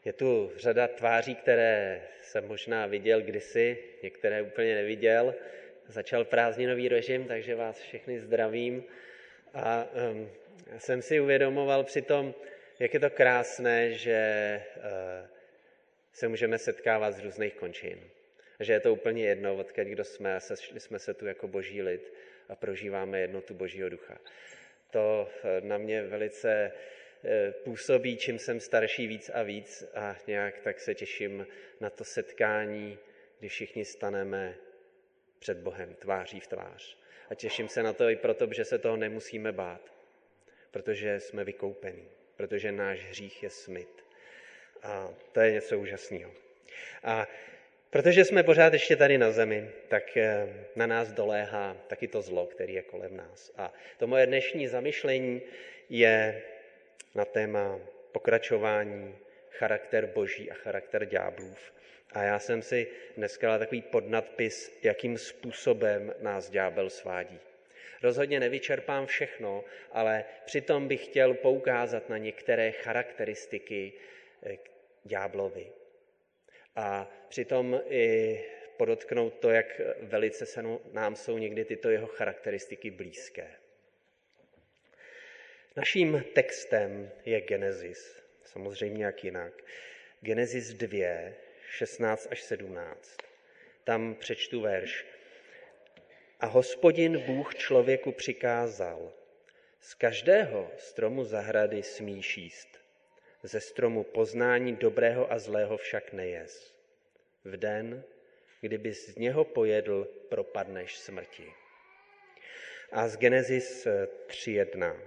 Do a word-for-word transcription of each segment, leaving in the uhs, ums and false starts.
Je tu řada tváří, které jsem možná viděl kdysi, některé úplně neviděl. Začal prázdninový režim, takže vás všechny zdravím. A um, jsem si uvědomoval přitom, jak je to krásné, že uh, se můžeme setkávat z různých končin. Že je to úplně jedno, odkud kdo jsme, a sešli jsme se tu jako boží lid a prožíváme jednotu Božího ducha. To na mě velice působí, čím jsem starší víc a víc a nějak tak se těším na to setkání, kdy všichni staneme před Bohem tváří v tvář. A těším se na to i proto, že se toho nemusíme bát, protože jsme vykoupení, protože náš hřích je smyt. A to je něco úžasného. A protože jsme pořád ještě tady na zemi, tak na nás doléhá taky to zlo, který je kolem nás. A to moje dnešní zamyšlení je na téma pokračování, charakter Boží a charakter ďáblův. A já jsem si dneska dal takový podnadpis, jakým způsobem nás ďábel svádí. Rozhodně nevyčerpám všechno, ale přitom bych chtěl poukázat na některé charakteristiky ďáblovi. A přitom i podotknout to, jak velice se nám jsou někdy tyto jeho charakteristiky blízké. Naším textem je Genesis, samozřejmě jak jinak. Genesis dva, šestnáct až sedmnáct. Tam přečtu verš. A Hospodin Bůh člověku přikázal, z každého stromu zahrady smíš jíst, ze stromu poznání dobrého a zlého však nejez. V den, kdyby z něho pojedl, propadneš smrti. A z Genesis tři jedna.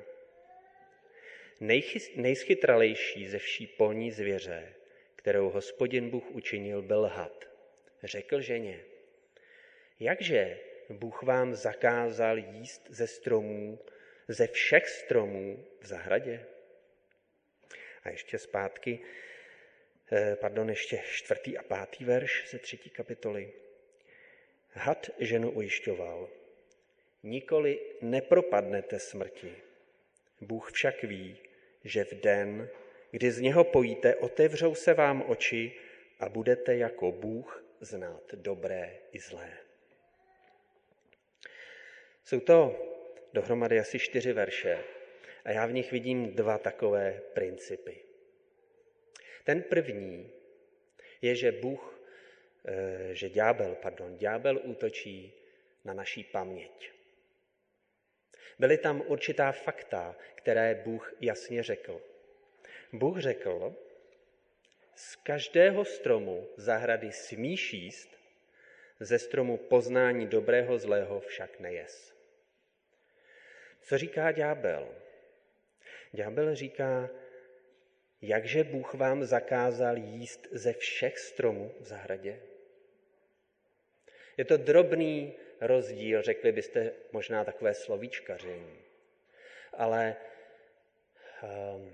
Nejschytralejší ze vší polní zvěře, kterou Hospodin Bůh učinil, byl had. Řekl ženě, jakže Bůh vám zakázal jíst ze stromů, ze všech stromů v zahradě? A ještě zpátky, pardon, ještě čtvrtý a pátý verš ze třetí kapitoly. Had ženu ujišťoval, nikoli nepropadnete smrti. Bůh však ví, že v den, kdy z něho pojíte, otevřou se vám oči a budete jako Bůh znát dobré i zlé. Jsou to dohromady asi čtyři verše a já v nich vidím dva takové principy. Ten první je, že Bůh, že ďábel, pardon, ďábel útočí na naší paměť. Byly tam určitá fakta, které Bůh jasně řekl. Bůh řekl, z každého stromu zahrady smíš jíst, ze stromu poznání dobrého zlého však nejez. Co říká ďábel? Ďábel říká, jakže Bůh vám zakázal jíst ze všech stromů v zahradě? Je to drobný rozdíl, řekli byste možná takové slovíčkaření. Ale, um,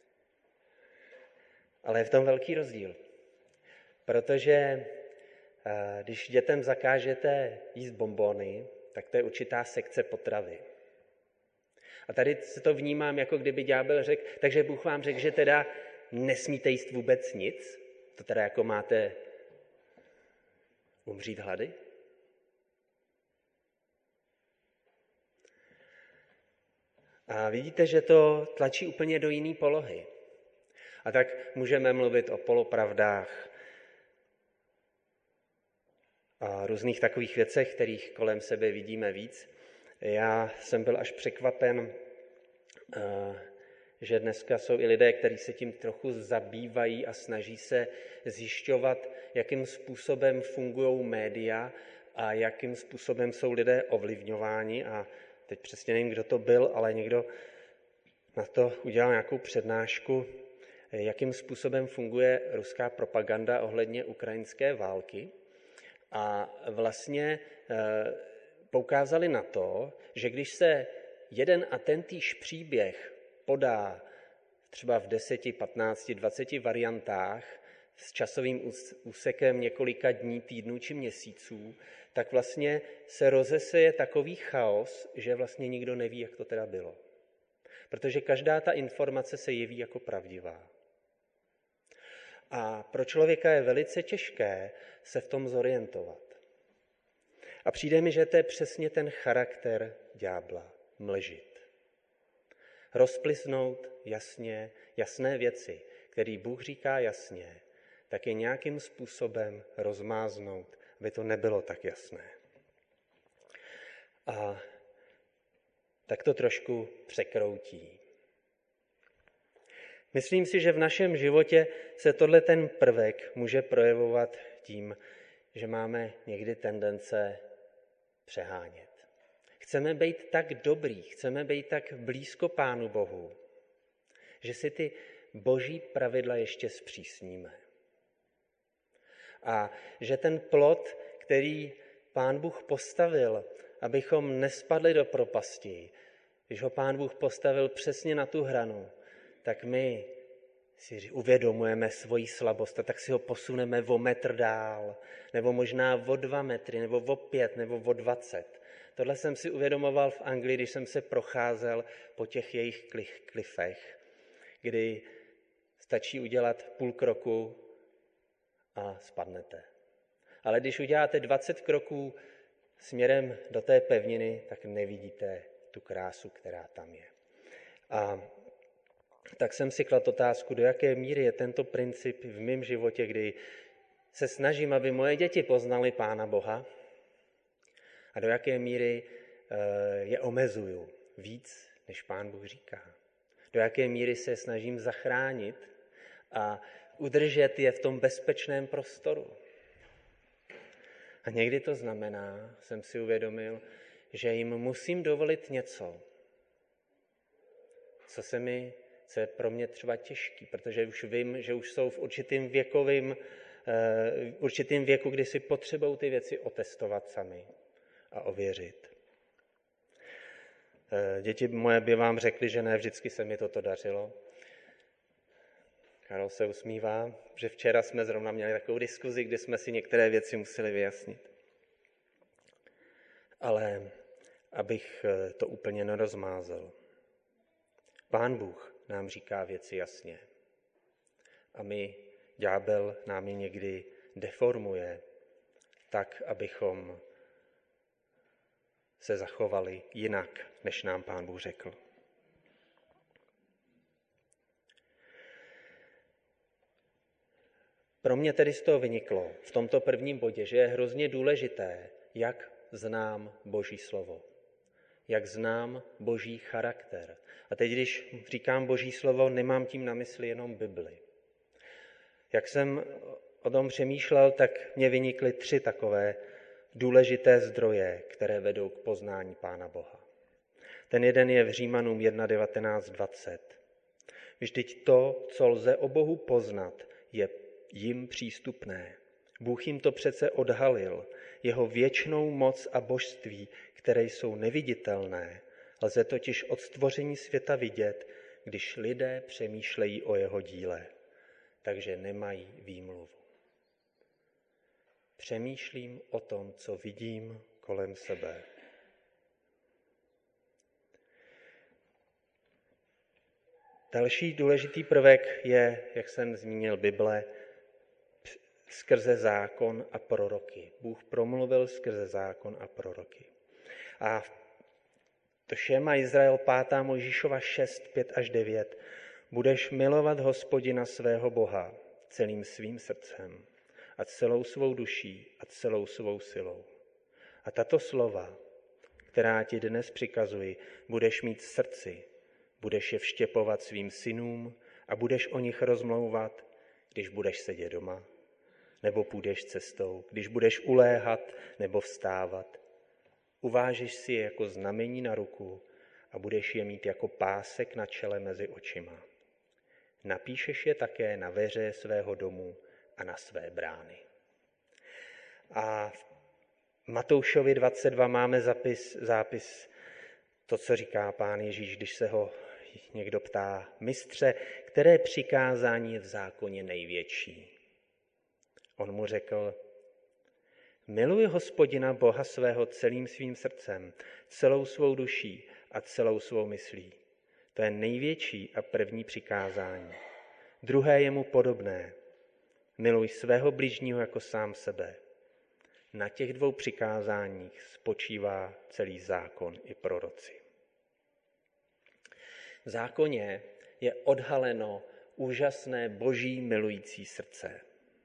ale je v tom velký rozdíl. Protože uh, když dětem zakážete jíst bonbony, tak to je určitá sekce potravy. A tady se to vnímám, jako kdyby ďábel řekl, takže Bůh vám řekl, že teda nesmíte jíst vůbec nic? To teda jako máte umřít hlady? A vidíte, že to tlačí úplně do jiné polohy. A tak můžeme mluvit o polopravdách a různých takových věcech, kterých kolem sebe vidíme víc. Já jsem byl až překvapen, že dneska jsou i lidé, kteří se tím trochu zabývají a snaží se zjišťovat, jakým způsobem fungují média a jakým způsobem jsou lidé ovlivňováni. A teď přesně nevím, kdo to byl, ale někdo na to udělal nějakou přednášku, jakým způsobem funguje ruská propaganda ohledně ukrajinské války. A vlastně poukázali na to, že když se jeden a tentýž příběh podá třeba v deseti, patnácti, dvaceti variantách s časovým úsekem několika dní, týdnů či měsíců, tak vlastně se rozeseje takový chaos, že vlastně nikdo neví, jak to teda bylo. Protože každá ta informace se jeví jako pravdivá. A pro člověka je velice těžké se v tom zorientovat. A přijde mi, že to je přesně ten charakter ďábla, mlžit. Rozplisnout jasně, jasné věci, které Bůh říká jasně, tak je nějakým způsobem rozmáznout, aby to nebylo tak jasné. A tak to trošku překroutí. Myslím si, že v našem životě se tohle ten prvek může projevovat tím, že máme někdy tendence přehánět. Chceme být tak dobrý, chceme být tak blízko Pánu Bohu, že si ty boží pravidla ještě zpřísníme. A že ten plot, který Pán Bůh postavil, abychom nespadli do propasti, když ho Pán Bůh postavil přesně na tu hranu, tak my si uvědomujeme svoji slabost a tak si ho posuneme o metr dál, nebo možná o dva metry, nebo o pět, nebo o dvacet. Tohle jsem si uvědomoval v Anglii, když jsem se procházel po těch jejich klifech, kdy stačí udělat půl kroku a spadnete. Ale když uděláte dvacet kroků směrem do té pevniny, tak nevidíte tu krásu, která tam je. A tak jsem si kladl otázku, do jaké míry je tento princip v mém životě, kdy se snažím, aby moje děti poznaly Pána Boha, a do jaké míry je omezuju víc, než Pán Bůh říká. Do jaké míry se snažím zachránit a udržet je v tom bezpečném prostoru. A někdy to znamená, jsem si uvědomil, že jim musím dovolit něco, co se mi, co je pro mě třeba těžký, protože už vím, že už jsou v určitým věkovým, v určitým věku, kdy si potřebují ty věci otestovat sami a ověřit. Děti moje by vám řekly, že ne vždycky se mi toto dařilo. Karol se usmívá, že včera jsme zrovna měli takovou diskuzi, kdy jsme si některé věci museli vyjasnit. Ale abych to úplně nerozmázal. Pán Bůh nám říká věci jasně. A my, ďábel, nám je někdy deformuje tak, abychom se zachovali jinak, než nám Pán Bůh řekl. Pro mě tedy z toho vyniklo v tomto prvním bodě, že je hrozně důležité, jak znám Boží slovo, jak znám Boží charakter. A teď, když říkám Boží slovo, nemám tím na mysli jenom Bibli. Jak jsem o tom přemýšlel, tak mě vynikly tři takové důležité zdroje, které vedou k poznání Pána Boha. Ten jeden je v Římanům jedna devatenáct dvacet. Vždyť to, co lze o Bohu poznat, je jim přístupné. Bůh jim to přece odhalil, jeho věčnou moc a božství, které jsou neviditelné. Lze totiž od stvoření světa vidět, když lidé přemýšlejí o jeho díle, takže nemají výmluvu. Přemýšlím o tom, co vidím kolem sebe. Další důležitý prvek je, jak jsem zmínil, Bible, skrze zákon a proroky. Bůh promluvil skrze zákon a proroky. A to Šema Izrael pátá Mojžíšova šest, pět až devět. Budeš milovat Hospodina svého Boha celým svým srdcem a celou svou duší a celou svou silou. A tato slova, která ti dnes přikazuji, budeš mít v srdci, budeš je vštěpovat svým synům a budeš o nich rozmlouvat, když budeš sedět doma, nebo půjdeš cestou, když budeš uléhat nebo vstávat. Uvážeš si je jako znamení na ruku a budeš je mít jako pásek na čele mezi očima. Napíšeš je také na veře svého domu a na své brány. A v Matoušovi dvacet dva máme zapis, zápis, to, co říká Pán Ježíš, když se ho někdo ptá: Mistře, které přikázání je v zákoně největší? On mu řekl: Miluj Hospodina Boha svého celým svým srdcem, celou svou duší a celou svou myslí. To je největší a první přikázání. Druhé je mu podobné. Miluj svého bližního jako sám sebe. Na těch dvou přikázáních spočívá celý zákon i proroci. V zákoně je odhaleno úžasné boží milující srdce,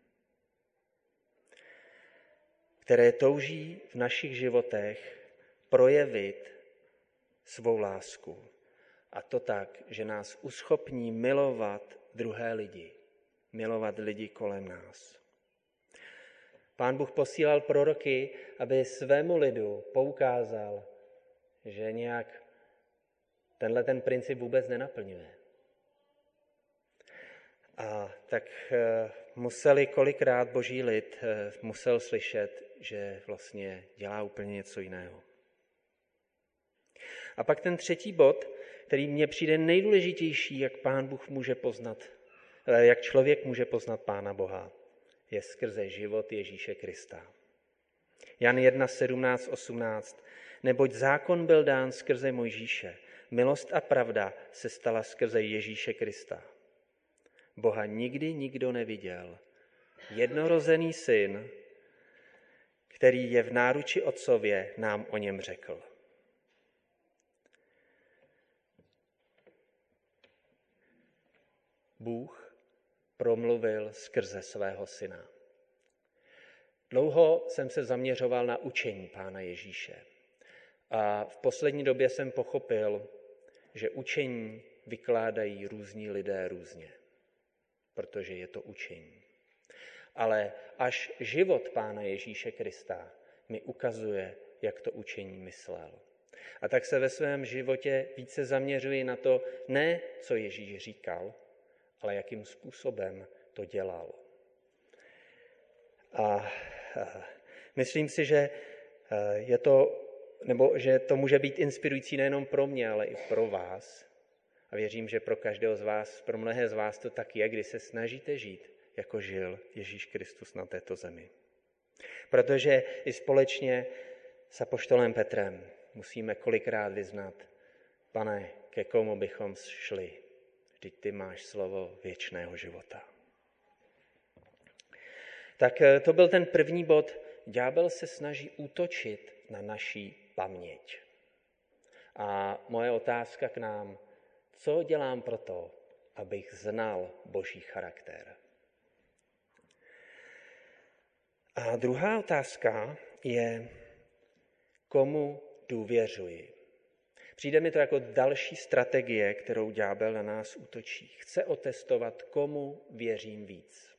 které touží v našich životech projevit svou lásku. A to tak, že nás uschopní milovat druhé lidi, milovat lidi kolem nás. Pán Bůh posílal proroky, aby svému lidu poukázal, že nějak tenhle ten princip vůbec nenaplňuje. A tak museli kolikrát boží lid musel slyšet, že vlastně dělá úplně něco jiného. A pak ten třetí bod, který mně přijde nejdůležitější, jak Pán Bůh může poznat, jak člověk může poznat Pána Boha, je skrze život Ježíše Krista. Jan jedna, sedmnáct, osmnáct. Neboť zákon byl dán skrze Mojžíše, milost a pravda se stala skrze Ježíše Krista. Boha nikdy nikdo neviděl. Jednorozený syn, který je v náruči otcově, nám o něm řekl. Bůh promluvil skrze svého syna. Dlouho jsem se zaměřoval na učení Pána Ježíše. A v poslední době jsem pochopil, že učení vykládají různí lidé různě, protože je to učení. Ale až život Pána Ježíše Krista mi ukazuje, jak to učení myslel. A tak se ve svém životě více zaměřuji na to, ne co Ježíš říkal, ale jakým způsobem to dělal. A myslím si, že je to, nebo že to může být inspirující nejenom pro mě, ale i pro vás. A věřím, že pro každého z vás, pro mnohé z vás to tak je, kdy se snažíte žít, jako žil Ježíš Kristus na této zemi. Protože i společně s apoštolem Petrem musíme kolikrát vyznat, Pane, ke komu bychom šli? Vždyť ty máš slovo věčného života. Tak to byl ten první bod. Ďábel se snaží útočit na naší paměť. A moje otázka k nám, co dělám pro to, abych znal Boží charakter? A druhá otázka je, komu důvěřuji? Přijde mi to jako další strategie, kterou ďábel na nás útočí. Chce otestovat, komu věřím víc.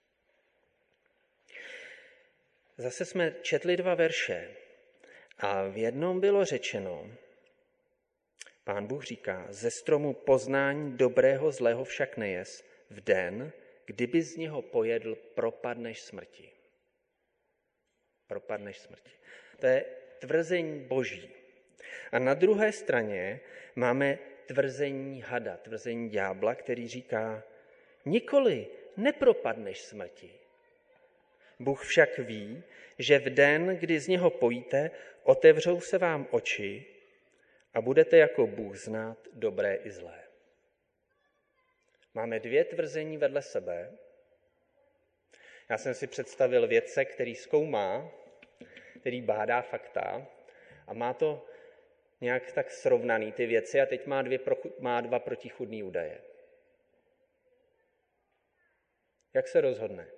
Zase jsme četli dva verše a v jednom bylo řečeno, Pán Bůh říká, ze stromu poznání dobrého zlého však nejes, v den, kdyby z něho pojedl, propadneš smrti. Propadneš smrti. To je tvrzení Boží. A na druhé straně máme tvrzení hada, tvrzení ďábla, který říká, nikoli, nepropadneš smrti. Bůh však ví, že v den, kdy z něho pojíte, otevřou se vám oči a budete jako Bůh znát dobré i zlé. Máme dvě tvrzení vedle sebe. Já jsem si představil vědce, který zkoumá, který bádá fakta a má to nějak tak srovnaný ty věci a teď má, dvě, má dva protichůdné údaje. Jak se rozhodne?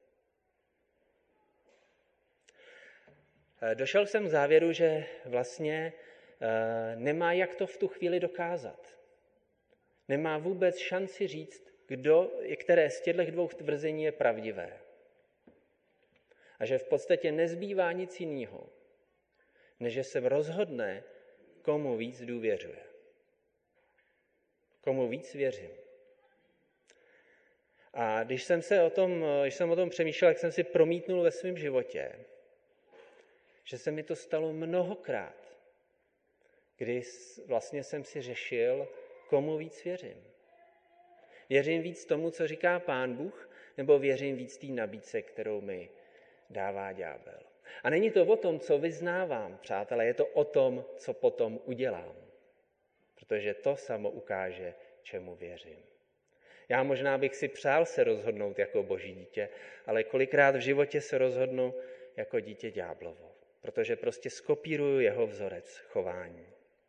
Došel jsem k závěru, že vlastně nemá jak to v tu chvíli dokázat. Nemá vůbec šanci říct, kdo, které z těchto dvou tvrzení je pravdivé. A že v podstatě nezbývá nic jiného, než že se rozhodne, komu víc důvěřuje. Komu víc věřím. A když jsem, se o tom, když jsem o tom přemýšlel, jak jsem si promítnul ve svém životě, že se mi to stalo mnohokrát, kdy vlastně jsem si řešil, komu víc věřím. Věřím víc tomu, co říká Pán Bůh, nebo věřím víc té nabídce, kterou mi dává ďábel. A není to o tom, co vyznávám, přátelé, je to o tom, co potom udělám. Protože to samo ukáže, čemu věřím. Já možná bych si přál se rozhodnout jako boží dítě, ale kolikrát v životě se rozhodnu jako dítě ďáblovo, protože prostě skopíruju jeho vzorec chování.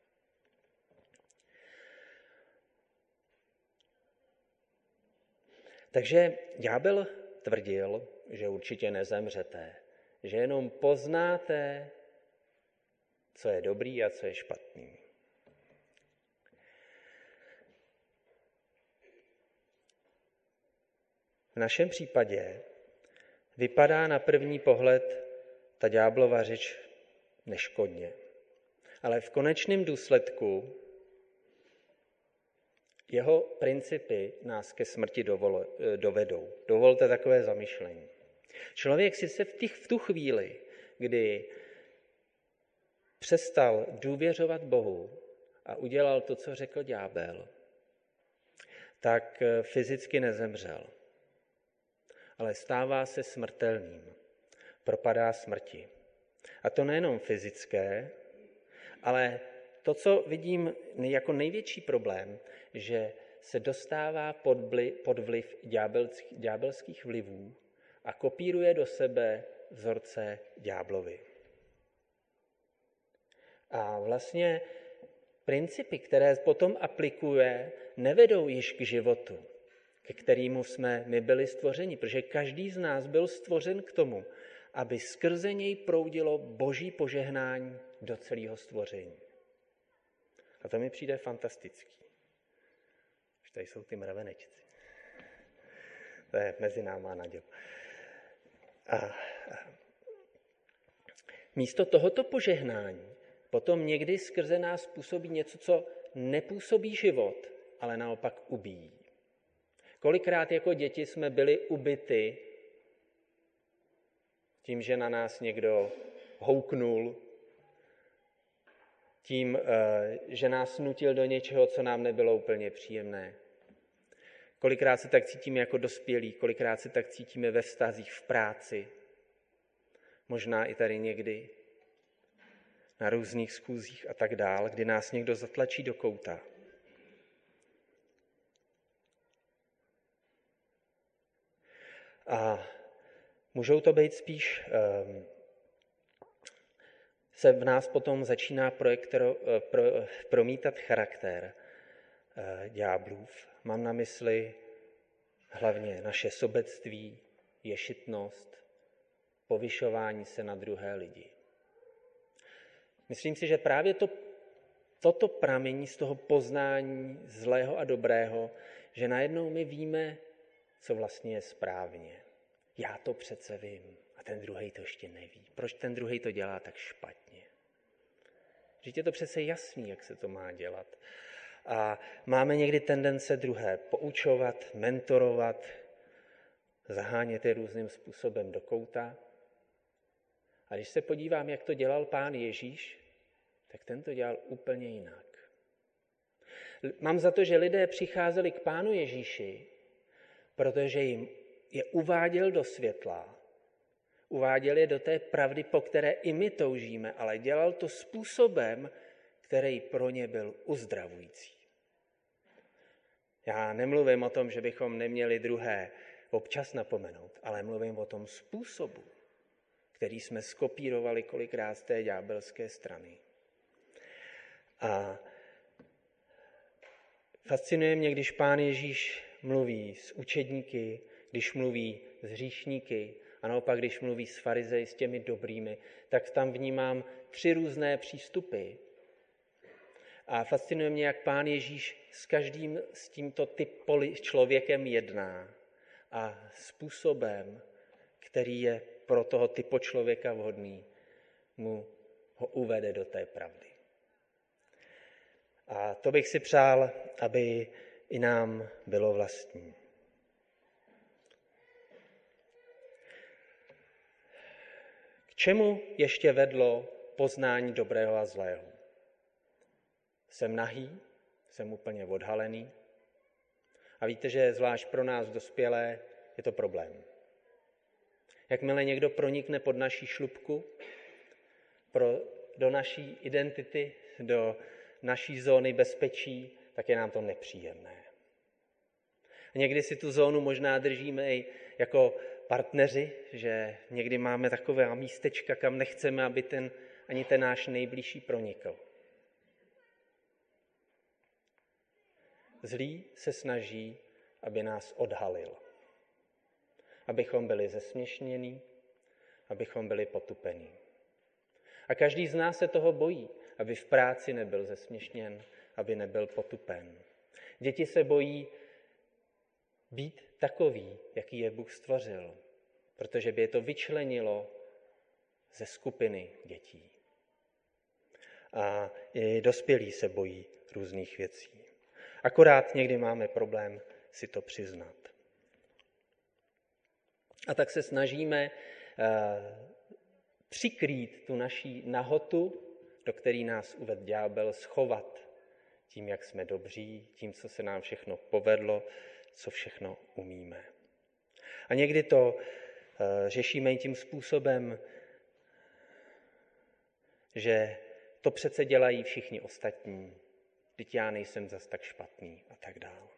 Takže ďábel tvrdil, že určitě nezemřete, že jenom poznáte, co je dobrý a co je špatný. V našem případě vypadá na první pohled ta ďáblova řeč neškodně. Ale v konečném důsledku jeho principy nás ke smrti dovol, dovedou. Dovolte takové zamyšlení. Člověk sice v, těch, v tu chvíli, kdy přestal důvěřovat Bohu a udělal to, co řekl ďábel, tak fyzicky nezemřel. Ale stává se smrtelným. Propadá smrti. A to nejenom fyzické, ale to, co vidím jako největší problém, že se dostává pod, bli, pod vliv ďábelských, ďábelských vlivů a kopíruje do sebe vzorce ďáblovi. A vlastně principy, které potom aplikuje, nevedou již k životu, ke kterému jsme my byli stvořeni, protože každý z nás byl stvořen k tomu, aby skrze něj proudilo boží požehnání do celého stvoření. A to mi přijde fantastický. Už tady jsou ty mravenečci. To je mezi náma naděl. A, a místo tohoto požehnání potom někdy skrze nás působí něco, co nepůsobí život, ale naopak ubíjí. Kolikrát jako děti jsme byli ubity tím, že na nás někdo houknul, tím, že nás nutil do něčeho, co nám nebylo úplně příjemné. Kolikrát se tak cítíme jako dospělí, kolikrát se tak cítíme ve vztazích, v práci, možná i tady někdy, na různých schůzích a tak dál, kdy nás někdo zatlačí do kouta. A můžou to být spíš, um, se v nás potom začíná projektero, pro, promítat charakter uh, ďáblův. Mám na mysli hlavně naše sobectví, ješitnost, povyšování se na druhé lidi. Myslím si, že právě to, toto pramení z toho poznání zlého a dobrého, že najednou my víme, co vlastně je správně. Já to přece vím a ten druhej to ještě neví. Proč ten druhej to dělá tak špatně? Vždyť je to přece jasný, jak se to má dělat. A máme někdy tendence druhé poučovat, mentorovat, zahánět je různým způsobem do kouta. A když se podívám, jak to dělal Pán Ježíš, tak ten to dělal úplně jinak. Mám za to, že lidé přicházeli k Pánu Ježíši, protože jim je uváděl do světla, uváděl je do té pravdy, po které i my toužíme, ale dělal to způsobem, který pro ně byl uzdravující. Já nemluvím o tom, že bychom neměli druhé občas napomenout, ale mluvím o tom způsobu, který jsme skopírovali kolikrát z té ďábelské strany. A fascinuje mě, když Pán Ježíš mluví s učedníky, když mluví s hříšníky a naopak, když mluví s farizeji, s těmi dobrými, tak tam vnímám tři různé přístupy. A fascinuje mě, jak Pán Ježíš s každým s tímto typem člověkem jedná a způsobem, který je pro toho typu člověka vhodný, mu ho uvede do té pravdy. A to bych si přál, aby i nám bylo vlastní. K čemu ještě vedlo poznání dobrého a zlého? Jsem nahý, jsem úplně odhalený. A víte, že zvlášť pro nás dospělé je to problém. Jakmile někdo pronikne pod naší šlupku, pro, do naší identity, do naší zóny bezpečí, tak je nám to nepříjemné. A někdy si tu zónu možná držíme i jako partneři, že někdy máme takové místečka, kam nechceme, aby ten, ani ten náš nejbližší pronikl. Zlý se snaží, aby nás odhalil. Abychom byli zesměšnění, abychom byli potupení. A každý z nás se toho bojí, aby v práci nebyl zesměšněn, aby nebyl potupen. Děti se bojí být takový, jaký je Bůh stvořil, protože by je to vyčlenilo ze skupiny dětí. A i dospělí se bojí různých věcí. Akorát někdy máme problém si to přiznat. A tak se snažíme uh, přikrýt tu naší nahotu, do který nás uvedl ďábel, schovat tím, jak jsme dobří, tím, co se nám všechno povedlo, co všechno umíme. A někdy to uh, řešíme i tím způsobem, že to přece dělají všichni ostatní, vždyť já nejsem zas tak špatný a tak dále.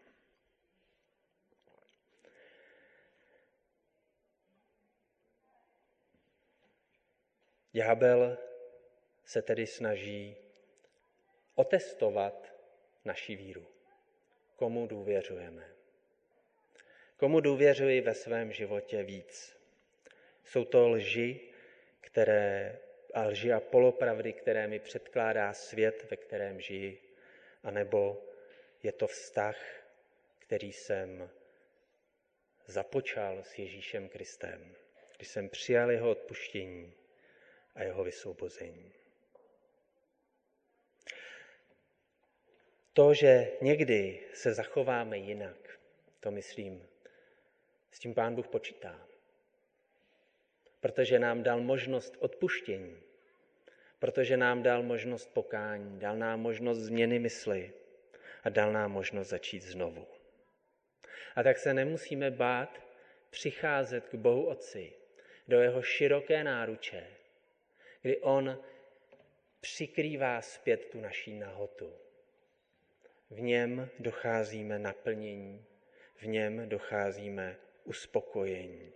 Ďábel se tedy snaží otestovat naši víru. Komu důvěřujeme? Komu důvěřuji ve svém životě víc? Jsou to lži, které, a lži a polopravdy, které mi předkládá svět, ve kterém žiji, anebo je to vztah, který jsem započal s Ježíšem Kristem, když jsem přijal jeho odpuštění a jeho vysvobození. To, že někdy se zachováme jinak, to myslím, s tím Pán Bůh počítá. Protože nám dal možnost odpuštění, protože nám dal možnost pokání, dal nám možnost změny mysli a dal nám možnost začít znovu. A tak se nemusíme bát přicházet k Bohu Otci do jeho široké náruče, kdy on přikrývá zpět tu naší nahotu. V něm docházíme naplnění, v něm docházíme uspokojení.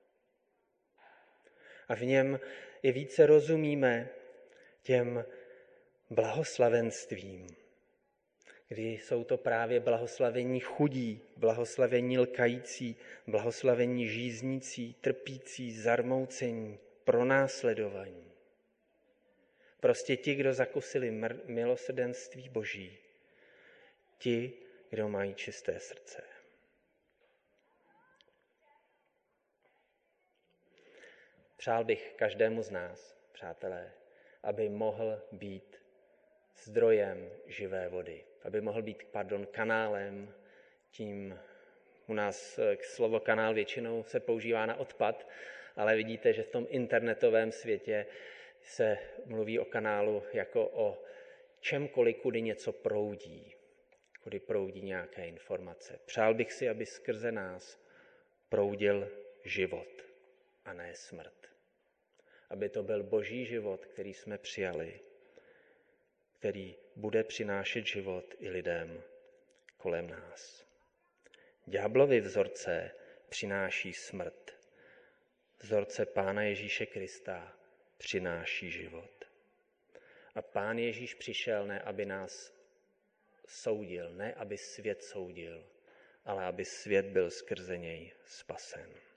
A v něm i více rozumíme těm blahoslavenstvím, kdy jsou to právě blahoslavení chudí, blahoslavení lkající, blahoslavení žíznící, trpící, zarmoucení, pronásledovaní. Prostě ti, kdo zakusili milosrdenství Boží, ti, kdo mají čisté srdce. Přál bych každému z nás, přátelé, aby mohl být zdrojem živé vody, aby mohl být, pardon, kanálem, tím u nás slovo kanál většinou se používá na odpad, ale vidíte, že v tom internetovém světě se mluví o kanálu jako o čemkoliv, kudy něco proudí, kudy proudí nějaké informace. Přál bych si, aby skrze nás proudil život a ne smrt. Aby to byl Boží život, který jsme přijali, který bude přinášet život i lidem kolem nás. Ďáblovi vzorce přináší smrt. Vzorce Pána Ježíše Krista přináší život. A Pán Ježíš přišel ne, aby nás soudil, ne, aby svět soudil, ale aby svět byl skrze něj spasen.